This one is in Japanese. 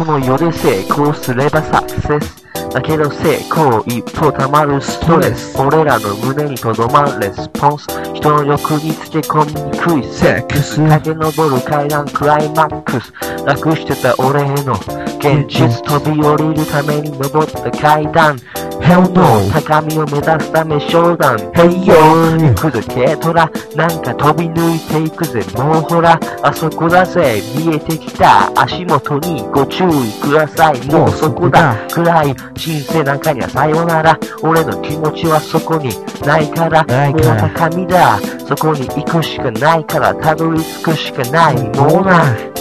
この世で成功すればサクセスだけど成功一歩たまるストレス俺らの胸にとどまるレスポンス人の欲につけ込みにくいセックス駆け上る階段クライマックス楽してた俺への現実飛び降りるために登った階段 Hell no 高みを目指すため商談 Hey yo 行くぜ軽トラなんか飛び抜いていくぜもうほらあそこだぜ見えてきた足元にご注意くださいもうそこだ暗い人生なんかにはさよなら俺の気持ちはそこにないからもう高みだそこに行くしかないからたどり着くしかないもうな